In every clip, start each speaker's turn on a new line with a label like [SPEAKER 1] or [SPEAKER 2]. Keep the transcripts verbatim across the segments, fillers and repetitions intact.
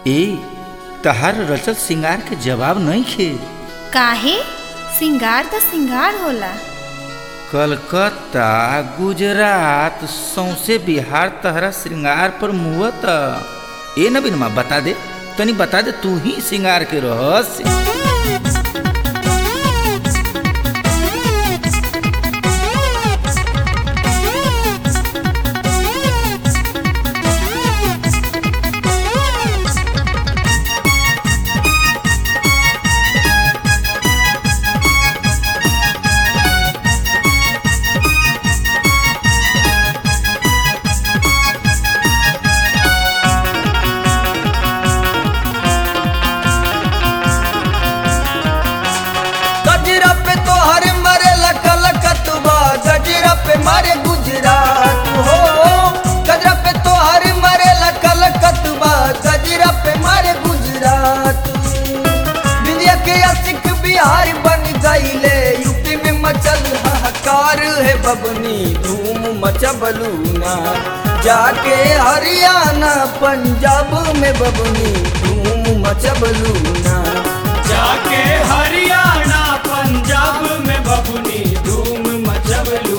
[SPEAKER 1] ए तहार रचल सिंगार के जवाब नहीं खे।
[SPEAKER 2] काहे? सिंगार तो सिंगार होला।
[SPEAKER 1] कलकत्ता गुजरात सौसे बिहार तहरा श्रृंगार पर मुहत। ए नबीनमा बता दे, तनी बता दे तू ही सिंगार के रहस्य।
[SPEAKER 3] मारे गुजरात हो गजरा पे तो हर मरे लकल कतबा गजरा पे मारे गुजरात। बिंदिया के आशिक बिहार बन गईले, यूपी में मचल हाहाकार है बबनी धूम मचबलू ना। जाके हरियाणा पंजाब में बबनी धूम मचबलू ना।
[SPEAKER 4] जाके हरियाणा पंजाब में बबनी धूम मचबलू।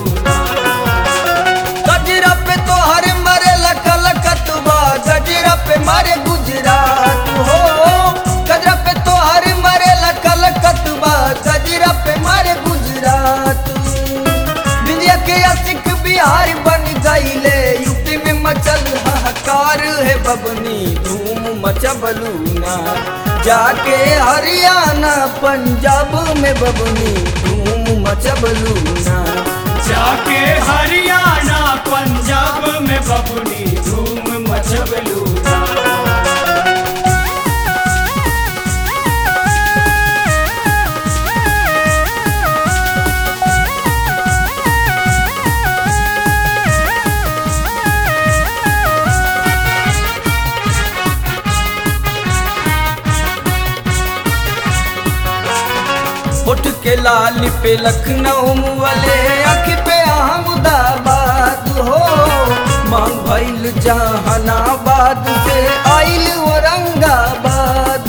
[SPEAKER 3] गजरा पे तो हर मरे लकल कतबा गजरा पे मारे गुजरात हो गजरा पे तो हर मरे लकल कतबा गजरा पे मारे गुजरात। बिंदिया के आशिक बिहार बन गईले, यूपी में मचल हाहाकार है बबनी धूम मचबलू ना। जाके हरियाणा पंजाब में बबनी धूम मचबलू ना।
[SPEAKER 4] जाके हरियाणा पंजाब में बबनी धूम मचबलू।
[SPEAKER 3] उठ के लाल पे लखनऊ वाले अख पे अहमदाबाद हो। मांग भइल जहानाबाद से आइल औरंगाबाद।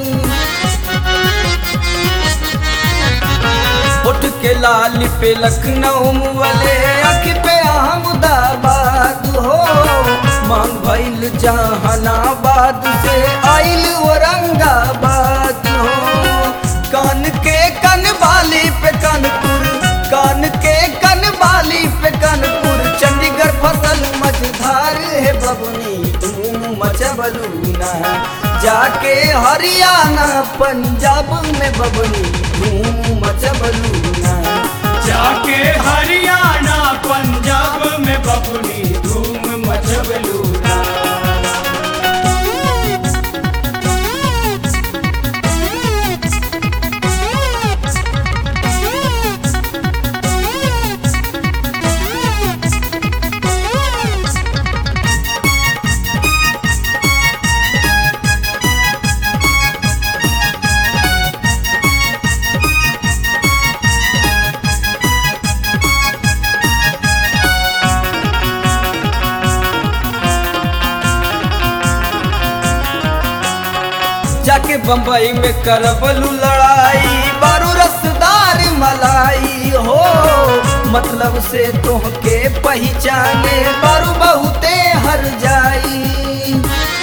[SPEAKER 3] उठ के लाल पे लखनऊ वाले अख पे अहमदाबाद हो। मांग भइल जहानाबाद से आइल औरंगाबाद हो। कान के कन बाली पे कानपुर, कान के कन बाली पे कानपुर, चंडीगढ़ फसल मझधार है बबनी धूम मचबलू ना। जाके हरियाणा पंजाब में बबनी धूम मचबलू ना।
[SPEAKER 4] जाके हरियाणा पंजाब में बबनी धूम मचबलू।
[SPEAKER 3] जाके बम्बई में करबलू लड़ाई, बारू रसदार मलाई हो। मतलब से तोहके पहचाने बारू बहुते हर जाई।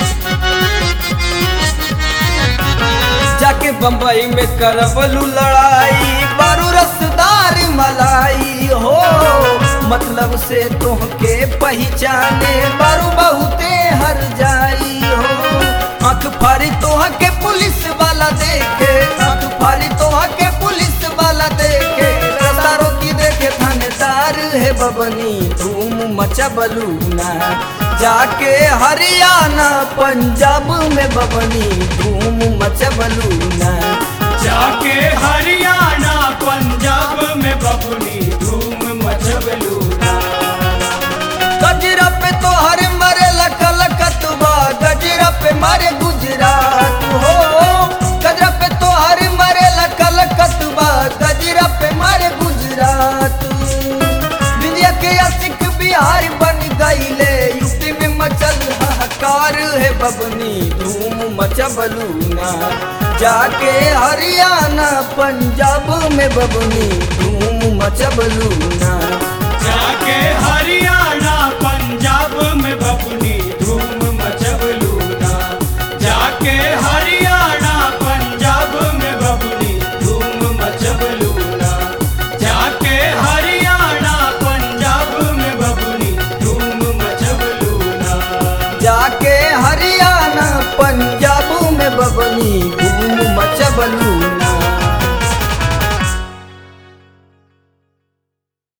[SPEAKER 3] जाके बम्बई में करबलू लड़ाई, बारू रसदार मलाई हो। मतलब से तोहके पहचाने बारू बहुते हर जाई हो। आँख फाड़ी तोह के पुलिस वाला देखे, आँख फाड़ी तोह के पुलिस वाला देखे, रफ्तारों की देखे थानेदार है बबनी धूम मचबलू ना। जाके हरियाणा पंजाब में बबनी धूम मचबलू ना।
[SPEAKER 4] जाके हरियाणा पंजाब में बबनी धूम मचबलू।
[SPEAKER 3] गजरा पे तो हर मरे लकल कतबा गजरा पे मारे गुजरात हो गजरा पे तो हर मरे लकल कतबा गजरा पे मारे गुजरात। बिंदिया के आशिक बिहार बन गईले, यूपी में मचल हाहाकार है बबनी धूम मचबलू ना। जाके हरियाणा पंजाब में बबुनी धूम मचबलू ना।